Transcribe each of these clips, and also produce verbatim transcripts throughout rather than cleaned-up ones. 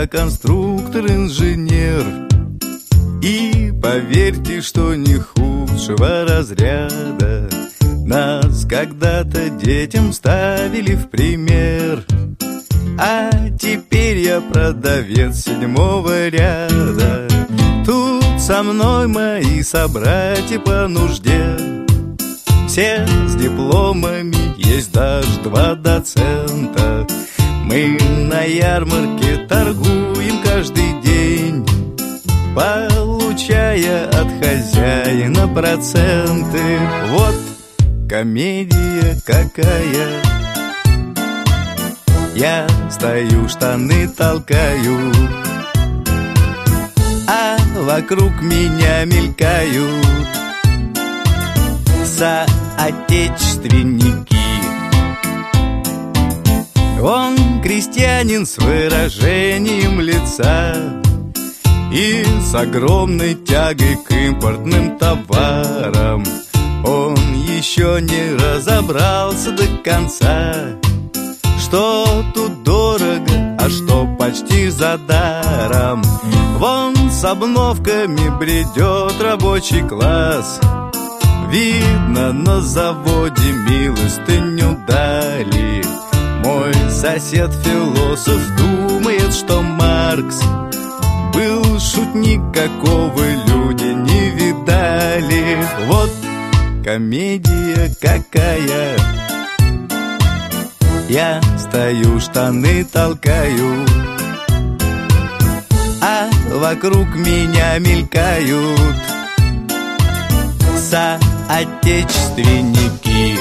я конструктор-инженер. И поверьте, что не худшего разряда нас когда-то детям ставили в пример. А теперь я продавец седьмого ряда. Тут со мной мои собратья по нужде. Все с дипломами, есть даже два доцента. Мы на ярмарке торгуем каждый день, получая от хозяина проценты. Вот комедия какая. Я стою, штаны толкаю, а вокруг меня мелькают соотечественники. Он крестьянин с выражением лица и с огромной тягой к импортным товарам. Он еще не разобрался до конца, что тут дорого, а что почти за даром. Вон с обновками бредет рабочий класс. Видно, на заводе милостыню дали. Мой сосед-философ думает, что Маркс был шутник, какого люди не видали. Вот комедия какая. Я стою, штаны толкаю, а вокруг меня мелькают соотечественники.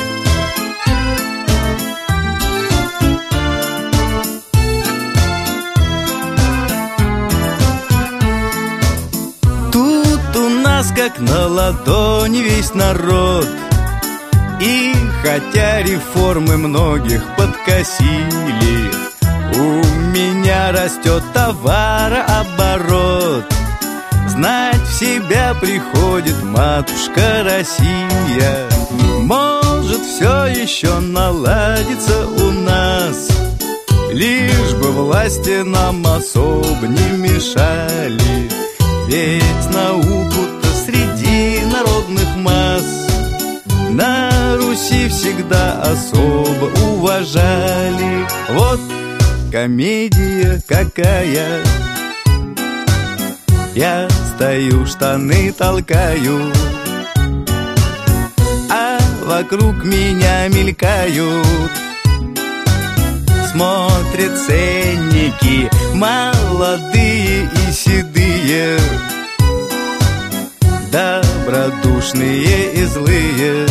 Тут у нас как на ладони весь народ. И хотя реформы многих подкосили, у меня растет товарооборот. Знать в себя приходит матушка Россия. Может, все еще наладится у нас, лишь бы власти нам особо не мешали. Ведь науку-то среди народных масс на Руси всегда особо уважали. Вот комедия какая. Я стою, штаны толкаю, а вокруг меня мелькают, смотрят ценники, молодые и седые, добродушные и злые.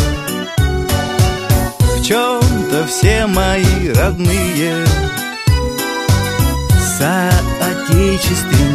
В чем-то все мои родные, соотечественники.